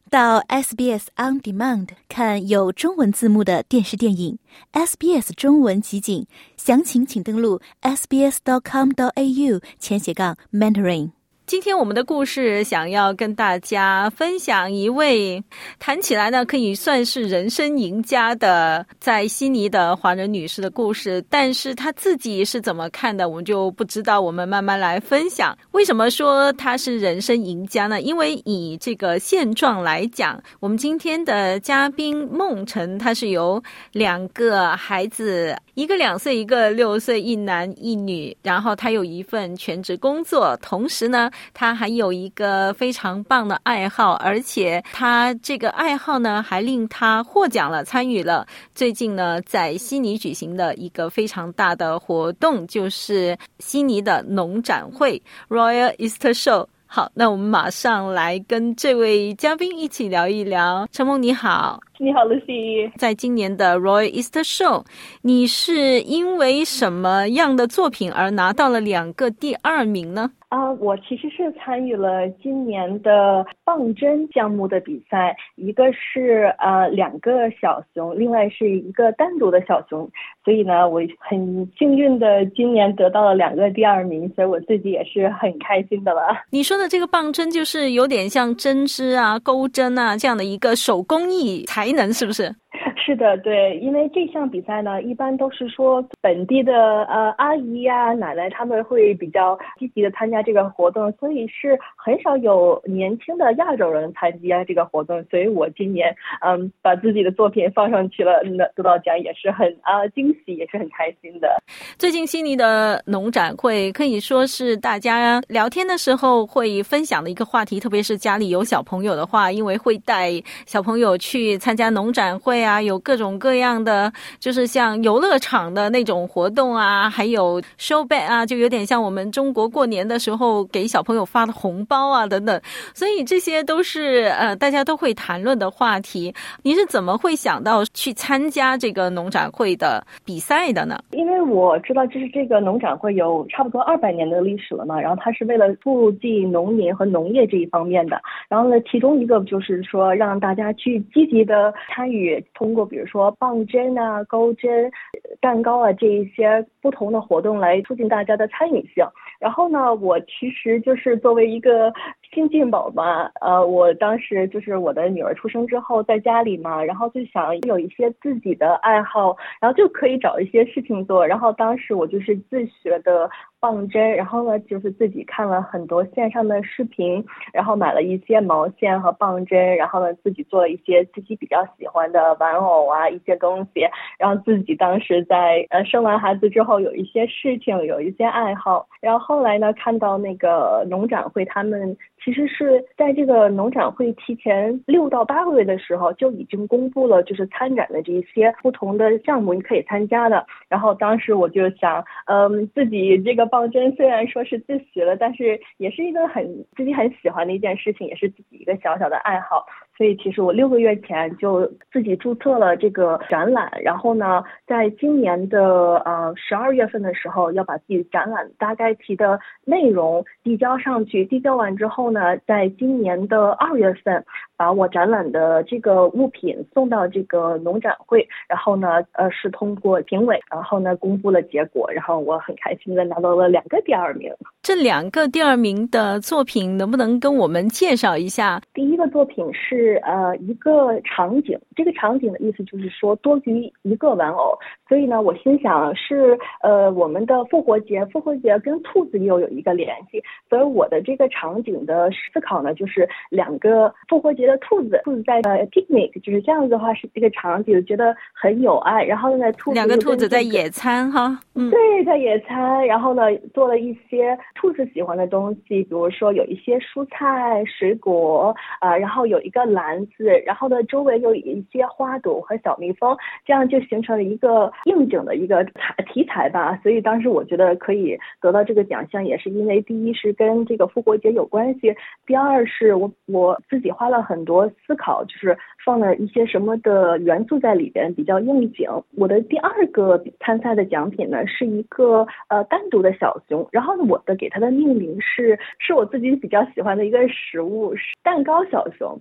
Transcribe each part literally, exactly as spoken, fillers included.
到 S B S On Demand 看有中文字幕的电视电影 S B S 中文集锦，详情请登录 s b s dot com dot a u 前斜杠 mentoring。今天我们的故事想要跟大家分享一位谈起来呢可以算是人生赢家的在悉尼的华人女士的故事，但是她自己是怎么看的我们就不知道，我们慢慢来分享。为什么说她是人生赢家呢？因为以这个现状来讲，我们今天的嘉宾梦辰，她是有两个孩子，一个两岁，一个六岁，一男一女，然后她有一份全职工作，同时呢他还有一个非常棒的爱好，而且他这个爱好呢还令他获奖了，参与了最近呢在悉尼举行的一个非常大的活动，就是悉尼的农展会 Royal Easter Show。 好，那我们马上来跟这位嘉宾一起聊一聊。陈梦你好。 你好 Lucy。 在今年的 Royal Easter Show 你是因为什么样的作品而拿到了两个第二名呢？ 啊、呃，我其实是参与了今年的棒针项目的比赛，一个是呃两个小熊，另外是一个单独的小熊，所以呢我很幸运的今年得到了两个第二名，所以我自己也是很开心的了。 你说的这个棒针就是有点像针织啊、钩针啊这样的一个手工艺才能，是不是？ 是的，对，因为这项比赛呢，一般都是说本地的呃阿姨呀、奶奶他们会比较积极的参加这个活动，所以是很少有年轻的亚洲人参加这个活动，所以我今年嗯把自己的作品放上去了，得到奖也是很啊、呃、惊喜，也是很开心的。 最近悉尼的农展会可以说是大家聊天的时候会分享的一个话题，特别是家里有小朋友的话，因为会带小朋友去参加农展会啊，有各种各样的就是像游乐场的那种活动啊，还有 show bag 啊，就有点像我们中国过年的时候给小朋友发的红包啊等等，所以这些都是呃大家都会谈论的话题。你是怎么会想到去参加这个农展会的比赛的呢？ 因为我知道就是这个农展会有差不多二百年的历史了嘛，然后它是为了促进农民和农业这一方面的，然后呢其中一个就是说让大家去积极的参与，通过比如说棒针啊、钩针、蛋糕啊这一些不同的活动来促进大家的参与性。然后呢我其实就是作为一个新晋宝嘛，呃，我当时就是我的女儿出生之后在家里嘛，然后就想有一些自己的爱好，然后就可以找一些事情做，然后当时我就是自学的棒针，然后呢就是自己看了很多线上的视频，然后买了一些毛线和棒针，然后呢自己做了一些自己比较喜欢的玩偶啊一些东西，然后自己当时在呃生完孩子之后有一些事情有一些爱好，然后后来呢看到那个农展会，他们其实是在这个农展会提前六到八个月的时候就已经公布了就是参展的这些不同的项目你可以参加的，然后当时我就想嗯，自己这个棒针虽然说是自学了，但是也是一个很自己很喜欢的一件事情，也是自己一个小小的爱好，所以其实我六个月前就自己注册了这个展览，然后呢在今年的呃十二月份的时候要把自己展览大概提的内容递交上去，递交完之后呢在今年的二月份把我展览的这个物品送到这个农展会，然后呢呃是通过评委，然后呢公布了结果，然后我很开心的拿到了两个第二名。 这两个第二名的作品能不能跟我们介绍一下？ 第一个作品是呃一个场景，这个场景的意思就是说多于一个玩偶，所以呢我心想是呃我们的复活节，复活节跟兔子又有一个联系，所以我的这个场景的思考呢就是两个复活节的兔子，兔子在呃 picnic， 就是这样子的话是这个场景觉得很有爱，然后呢兔子、这个、 两个兔子在野餐哈， 嗯，对，在野餐，然后呢做了一些兔子喜欢的东西，比如说有一些蔬菜水果啊、呃，然后有一个篮子，然后呢周围有一些花朵和小蜜蜂，这样就形成了一个应景的一个题材吧，所以当时我觉得可以得到这个奖项，也是因为第一是跟这个复活节有关系，第二是我我自己花了很多思考，就是放了一些什么的元素在里边比较应景。我的第二个参赛的奖品呢是一个呃单独的小熊，然后呢我的给它的命名是是我自己比较喜欢的一个食物，是蛋糕小熊，因为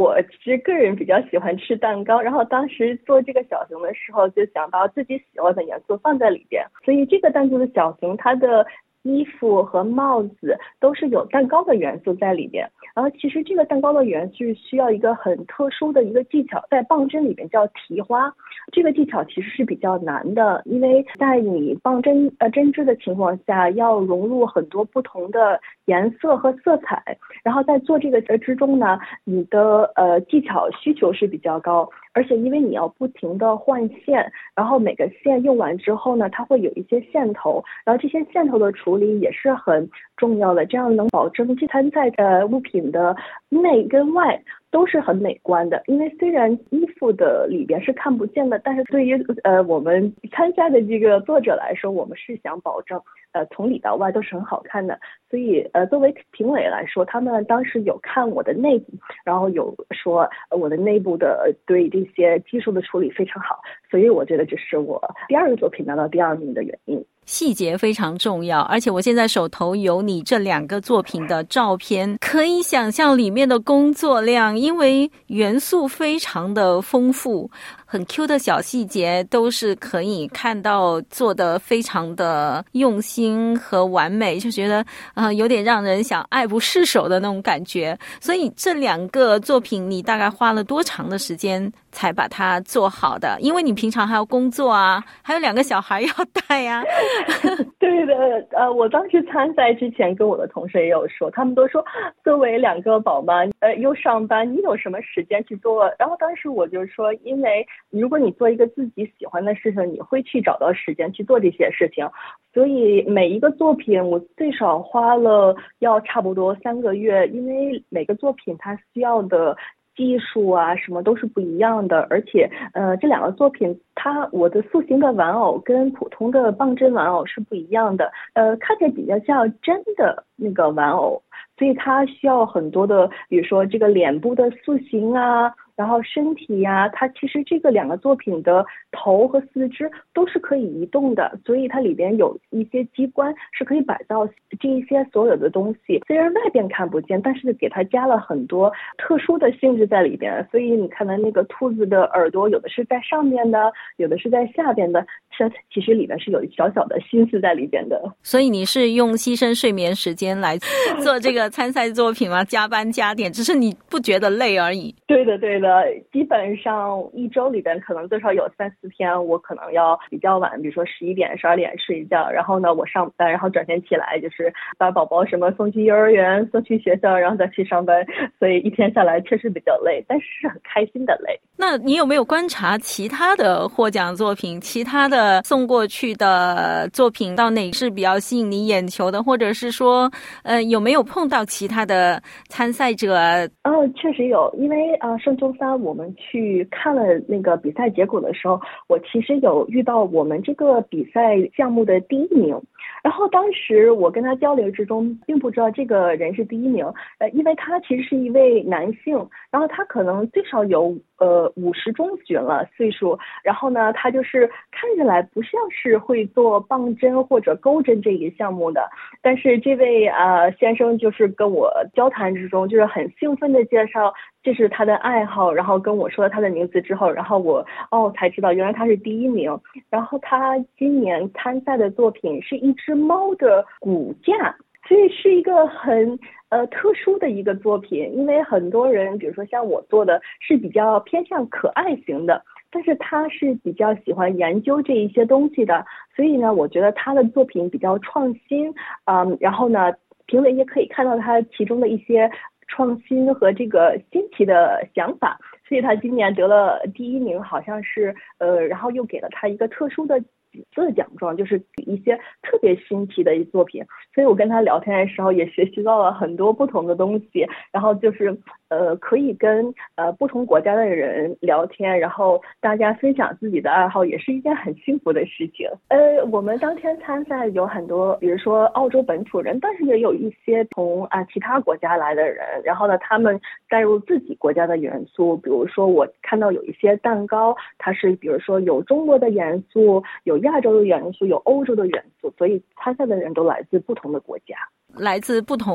我其实个人比较喜欢吃蛋糕，然后当时做这个小熊的时候就想把自己喜欢的元素放在里边，所以这个蛋做的小熊它的衣服和帽子都是有蛋糕的元素在里边。然后其实这个蛋糕的元素需要一个很特殊的一个技巧，在棒针里面叫提花，这个技巧其实是比较难的，因为在你棒针呃针织的情况下要融入很多不同的颜色和色彩，然后在做这个之中呢，你的呃技巧需求是比较高，而且因为你要不停的换线，然后每个线用完之后呢，它会有一些线头，然后这些线头的处理也是很重要的，这样能保证这参赛的物品的内跟外都是很美观的。因为虽然衣服的里边是看不见的，但是对于呃我们参赛的这个作者来说，我们是想保证呃从里到外都是很好看的。所以呃作为评委来说，他们当时有看我的内部，然后有说、呃、我的内部的对这些技术的处理非常好，所以我觉得这是我第二个作品拿到第二名的原因。 细节非常重要，而且我现在手头有你这两个作品的照片，可以想象里面的工作量，因为元素非常的丰富，很 Q 的小细节都是可以看到做得非常的用心和完美，就觉得呃有点让人想爱不释手的那种感觉。所以这两个作品你大概花了多长的时间才把它做好的？因为你平常还要工作啊，还有两个小孩要带啊。 对的，呃，我当时参赛之前跟我的同事也有说，他们都说作为两个宝妈，呃，又上班，你有什么时间去做？然后当时我就说，因为如果你做一个自己喜欢的事情，你会去找到时间去做这些事情。所以每一个作品我最少花了要差不多三个月，因为每个作品它需要的技术啊什么都是不一样的，而且呃这两个作品它我的塑形的玩偶跟普通的棒针玩偶是不一样的，呃看起来比较像真的那个玩偶，所以它需要很多的比如说这个脸部的塑形啊，然后身体呀、啊，它其实这个两个作品的头和四肢都是可以移动的，所以它里边有一些机关是可以摆到这一些所有的东西，虽然外边看不见，但是给它加了很多特殊的性质在里边。所以你看到那个兔子的耳朵有的是在上面的，有的是在下边的，其实里边是有小小的心思在里边的。 所以你是用牺牲睡眠时间来做这个参赛作品吗？加班加点，只是你不觉得累而已。 对的对的，基本上一周里边可能最少有三四天我可能要比较晚，比如说十一点十二点睡觉，然后呢我上班，然后转天起来就是把宝宝什么送去幼儿园送去学校，然后再去上班，所以一天下来确实比较累，但是是很开心的累。 那你有没有观察其他的获奖作品，其他的送过去的作品到哪是比较吸引你眼球的，或者是说呃有没有碰到其他的参赛者？ 哦，确实有，因为呃上周三我们去看了那个比赛结果的时候，我其实有遇到我们这个比赛项目的第一名，然后当时我跟他交流之中并不知道这个人是第一名，呃，因为他其实是一位男性，然后他可能最少有呃五十中旬了岁数，然后呢他就是看起来不像是会做棒针或者钩针这一个项目的，但是这位呃先生就是跟我交谈之中就是很兴奋的介绍这是他的爱好，然后跟我说了他的名字之后，然后我哦才知道原来他是第一名。然后他今年参赛的作品是一只猫的骨架，所以是一个很呃特殊的一个作品，因为很多人比如说像我做的是比较偏向可爱型的，但是他是比较喜欢研究这一些东西的，所以呢我觉得他的作品比较创新，嗯，然后呢评委也可以看到他其中的一些创新和这个新奇的想法，所以他今年得了第一名，好像是呃，然后又给了他一个特殊的紫色奖状，就是一些特别新奇的作品。所以我跟他聊天的时候也学习到了很多不同的东西，然后就是呃可以跟呃不同国家的人聊天，然后大家分享自己的爱好，也是一件很幸福的事情。呃我们当天参赛有很多比如说澳洲本土人，但是也有一些从啊、呃、其他国家来的人，然后呢他们带入自己国家的元素，比如说我看到有一些蛋糕它是比如说有中国的元素，有亚洲的元素，有欧洲的元素，所以参赛的人都来自不同的国家， 来自不同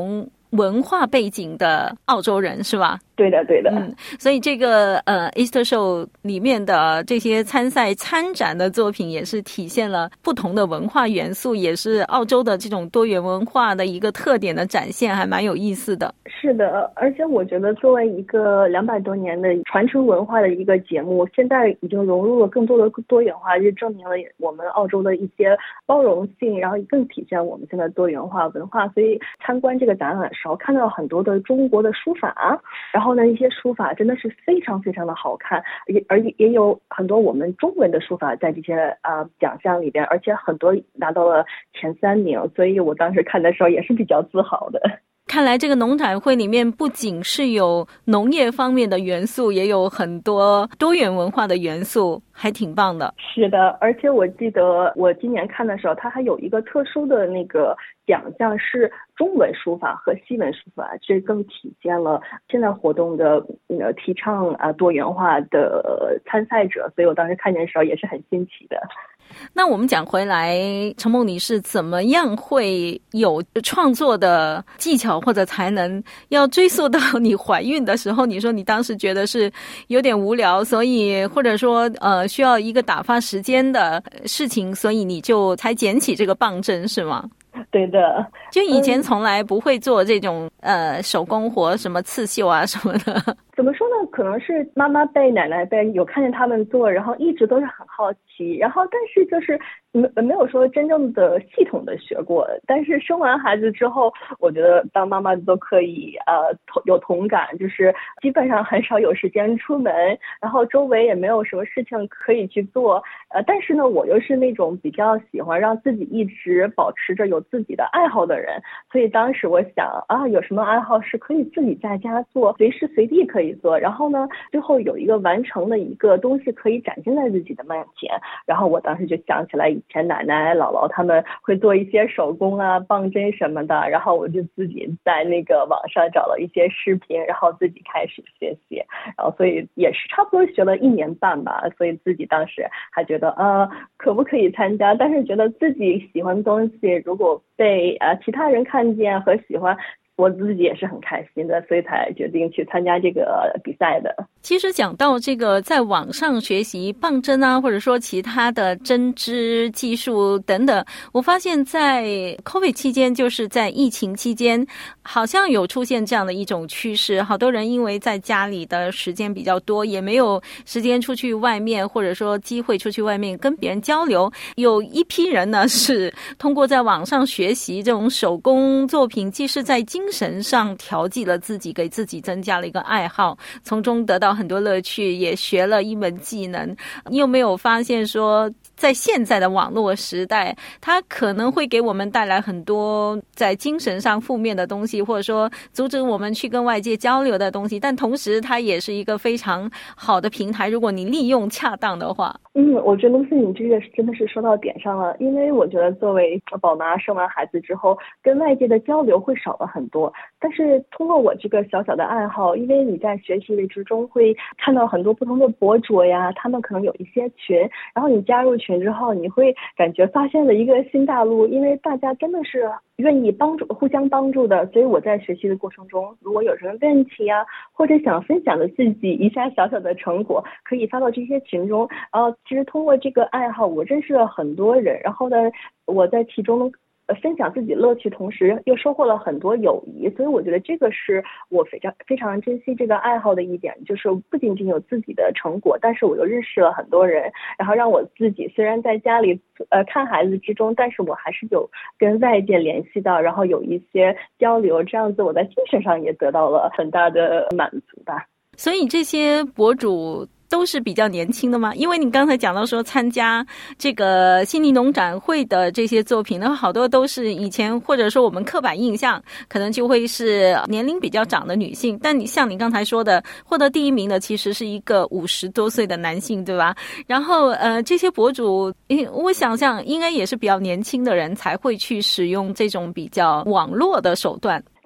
文化背景的澳洲人是吧？ 对的对的。 嗯，所以这个呃 Easter Show 里面的这些参赛参展的作品也是体现了不同的文化元素，也是澳洲的这种多元文化的一个特点的展现，还蛮有意思的。 是的，而且我觉得作为一个两百多年的传承文化的一个节目，现在已经融入了更多的多元化，就证明了我们澳洲的一些包容性，然后更体现我们现在多元化文化。所以参观这个展览的时候，看到很多的中国的书法，然后呢一些书法真的是非常非常的好看，也而也有很多我们中文的书法在这些啊、呃、奖项里边，而且很多拿到了前三名，所以我当时看的时候也是比较自豪的。 看来这个农展会里面不仅是有农业方面的元素，也有很多多元文化的元素，还挺棒的。 是的，而且我记得我今年看的时候，它还有一个特殊的那个奖项是中文书法和西文书法，这更体现了现在活动的呃提倡啊多元化的参赛者，所以我当时看见的时候也是很新奇的。 那我们讲回来，陈梦你是怎么样会有创作的技巧或者才能？要追溯到你怀孕的时候，你说你当时觉得是有点无聊，所以或者说呃需要一个打发时间的事情，所以你就才捡起这个棒针是吗？ 对的， 就以前从来不会做这种、嗯、呃手工活，什么刺绣啊什么的。 怎么说呢？可能是妈妈辈、奶奶辈有看见他们做，然后一直都是很好奇，然后但是就是没没有说真正的系统的学过。但是生完孩子之后，我觉得当妈妈都可以呃有同感，就是基本上很少有时间出门，然后周围也没有什么事情可以去做。呃，但是呢，我又是那种比较喜欢让自己一直保持着有自己的爱好的人，所以当时我想啊，有什么爱好是可以自己在家做，随时随地可以做，然后呢最后有一个完成的一个东西可以展现在自己的面前。然后我当时就想起来以前奶奶姥姥他们会做一些手工啊棒针什么的，然后我就自己在那个网上找了一些视频，然后自己开始学习，然后所以也是差不多学了一年半吧。所以自己当时还觉得啊可不可以参加，但是觉得自己喜欢的东西如果被呃其他人看见和喜欢，我自己也是很开心的，所以才决定去参加这个比赛的。 其实讲到这个在网上学习棒针啊，或者说其他的针织技术等等，我发现在 COVID 期间，就是在疫情期间，好像有出现这样的一种趋势。好多人因为在家里的时间比较多，也没有时间出去外面，或者说机会出去外面跟别人交流，有一批人呢是通过在网上学习这种手工作品，既是在精神上调剂了自己，给自己增加了一个爱好，从中得到很多乐趣，也学了一门技能。你有没有发现说在现在的网络时代，它可能会给我们带来很多在精神上负面的东西，或者说阻止我们去跟外界交流的东西，但同时它也是一个非常好的平台，如果你利用恰当的话。 嗯，我觉得你这个真的是说到点上了，因为我觉得作为宝妈生完孩子之后，跟外界的交流会少了很多。但是通过我这个小小的爱好，因为你在学习之中会看到很多不同的博主呀，他们可能有一些群，然后你加入群之后，你会感觉发现了一个新大陆，因为大家真的是愿意帮助互相帮助的。所以我在学习的过程中，如果有什么问题啊，或者想分享的自己一下小小的成果，可以发到这些群中。然后其实通过这个爱好，我认识了很多人，然后呢我在其中分享自己乐趣，同时又收获了很多友谊。所以我觉得这个是我非常非常珍惜这个爱好的一点，就是不仅仅有自己的成果，但是我又认识了很多人，然后让我自己虽然在家里呃看孩子之中，但是我还是有跟外界联系到，然后有一些交流，这样子我在精神上也得到了很大的满足吧。 所以这些博主都是比较年轻的吗？因为你刚才讲到说参加这个悉尼农展会的这些作品呢，好多都是以前或者说我们刻板印象可能就会是年龄比较长的女性，但你像你刚才说的，获得第一名的其实是一个五十多岁的男性，对吧？然后呃，这些博主我想象应该也是比较年轻的人才会去使用这种比较网络的手段。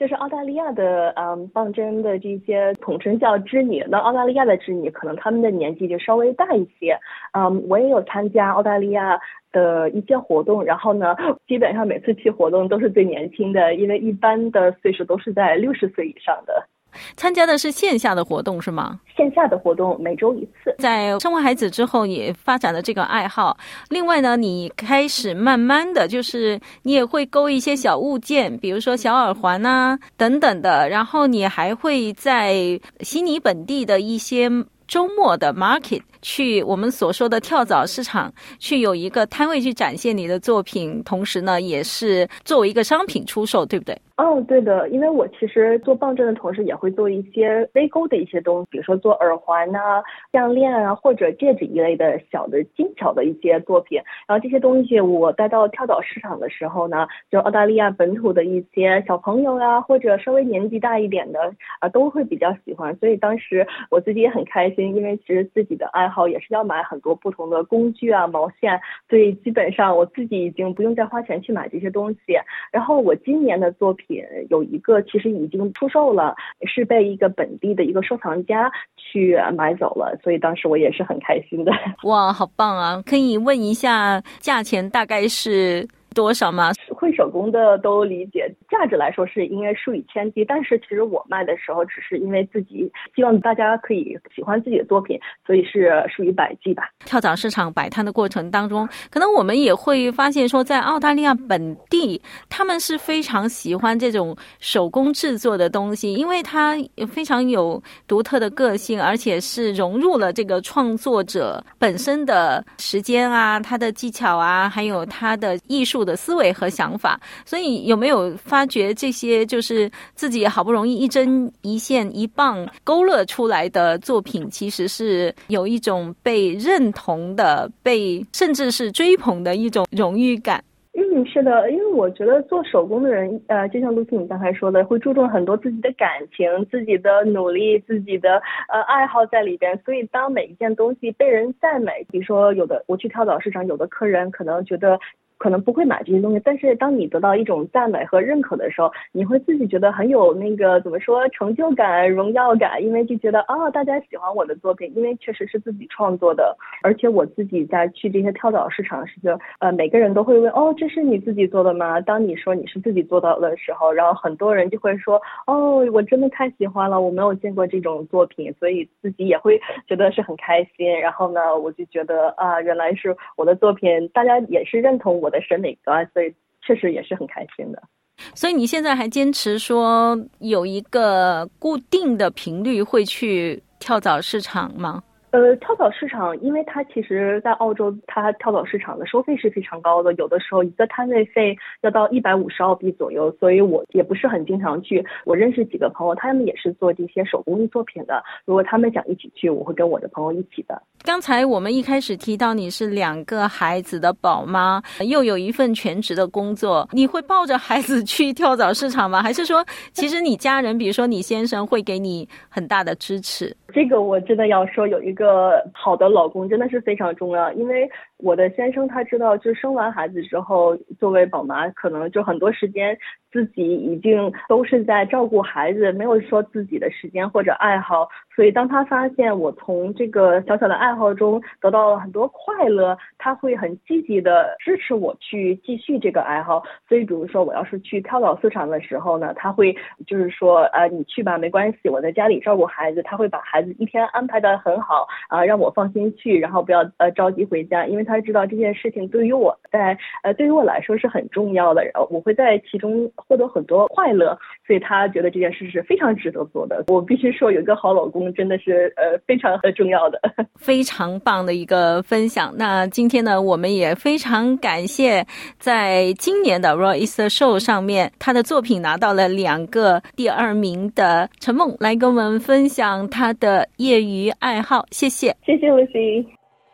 就是澳大利亚的嗯棒针的这些统称叫织女，那澳大利亚的织女可能他们的年纪就稍微大一些。嗯，我也有参加澳大利亚的一些活动，然后呢，基本上每次去活动都是最年轻的，因为一般的岁数都是在六十岁以上的。 参加的是线下的活动是吗？ 线下的活动每周一次。 在生完孩子之后也发展了这个爱好，另外呢你开始慢慢的就是你也会勾一些小物件，比如说小耳环啊等等的，然后你还会在悉尼本地的一些周末的 market 去我们所说的跳蚤市场去有一个摊位去展现你的作品，同时呢也是作为一个商品出售，对不对？ 哦，对的，因为我其实做棒针的同时也会做一些微钩的一些东西，比如说做耳环啊、项链啊或者戒指一类的小的精巧的一些作品。然后这些东西我带到跳蚤市场的时候呢，就澳大利亚本土的一些小朋友啊，或者稍微年纪大一点的啊，都会比较喜欢。所以当时我自己也很开心，因为其实自己的爱好也是要买很多不同的工具啊、毛线，所以基本上我自己已经不用再花钱去买这些东西。然后我今年的作品有一个其实已经出售了，是被一个本地的一个收藏家去买走了，所以当时我也是很开心的。 哇，好棒啊！可以问一下价钱大概是多少吗？ 会手工的都理解，价值来说是应该数以千计，但是其实我卖的时候只是因为自己希望大家可以喜欢自己的作品，所以是数以百计吧。 跳蚤市场摆摊的过程当中，可能我们也会发现说，在澳大利亚本地他们是非常喜欢这种手工制作的东西，因为它非常有独特的个性，而且是融入了这个创作者本身的时间啊、他的技巧啊，还有他的艺术的思维和想法。所以有没有发觉这些就是自己好不容易一针一线一棒勾勒出来的作品，其实是有一种被认同的、被甚至是追捧的一种荣誉感？ 嗯，是的，因为我觉得做手工的人，呃，就像露西你刚才说的，会注重很多自己的感情、自己的努力、自己的呃爱好在里边。所以当每一件东西被人赞美，比如说有的我去跳蚤市场，有的客人可能觉得可能不会买这些东西，但是当你得到一种赞美和认可的时候，你会自己觉得很有那个怎么说成就感、荣耀感，因为就觉得啊、哦，大家喜欢我的作品，因为确实是自己创作的。而且我自己在去这些跳蚤市场时，就呃每个人都会问，哦，这是你自己做的吗？当你说你是自己做到的时候，然后很多人就会说，哦，我真的太喜欢了，我没有见过这种作品，所以自己也会觉得是很开心。然后呢，我就觉得啊，原来是我的作品，大家也是认同我的审美观，所以确实也是很开心的。 所以你现在还坚持说有一个固定的频率会去跳蚤市场吗？ 呃，跳蚤市场，因为它其实在澳洲，它跳蚤市场的收费是非常高的，有的时候一个摊位费要到一百五十澳币左右，所以我也不是很经常去。我认识几个朋友，他们也是做这些手工艺作品的，如果他们想一起去，我会跟我的朋友一起的。 刚才我们一开始提到你是两个孩子的宝妈，又有一份全职的工作，你会抱着孩子去跳蚤市场吗？还是说其实你家人比如说你先生会给你很大的支持？ 这个我真的要说，有一个好的老公真的是非常重要，因为我的先生他知道，就生完孩子之后，作为宝妈可能就很多时间自己已经都是在照顾孩子，没有说自己的时间或者爱好，所以当他发现我从这个小小的爱好中得到了很多快乐，他会很积极的支持我去继续这个爱好。所以比如说我要是去跳蚤市场的时候呢，他会就是说呃你去吧，没关系，我在家里照顾孩子，他会把孩子一天安排得很好啊、呃，让我放心去，然后不要呃着急回家，因为他知道这件事情对于我在呃对于我来说是很重要的，然后我会在其中获得很多快乐，所以他觉得这件事是非常值得做的。我必须说有一个好老公真的是呃非常重要的。 非常棒的一个分享。那今天呢，我们也非常感谢在今年的 Royal Easter Show 上面他的作品拿到了两个第二名的陈梦来跟我们分享他的业余爱好。谢谢。 谢谢 Lucy。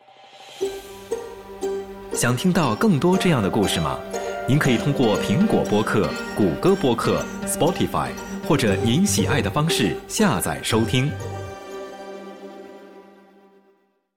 想听到更多这样的故事吗？您可以通过苹果播客、谷歌播客、Spotify 或者您喜爱的方式下载收听。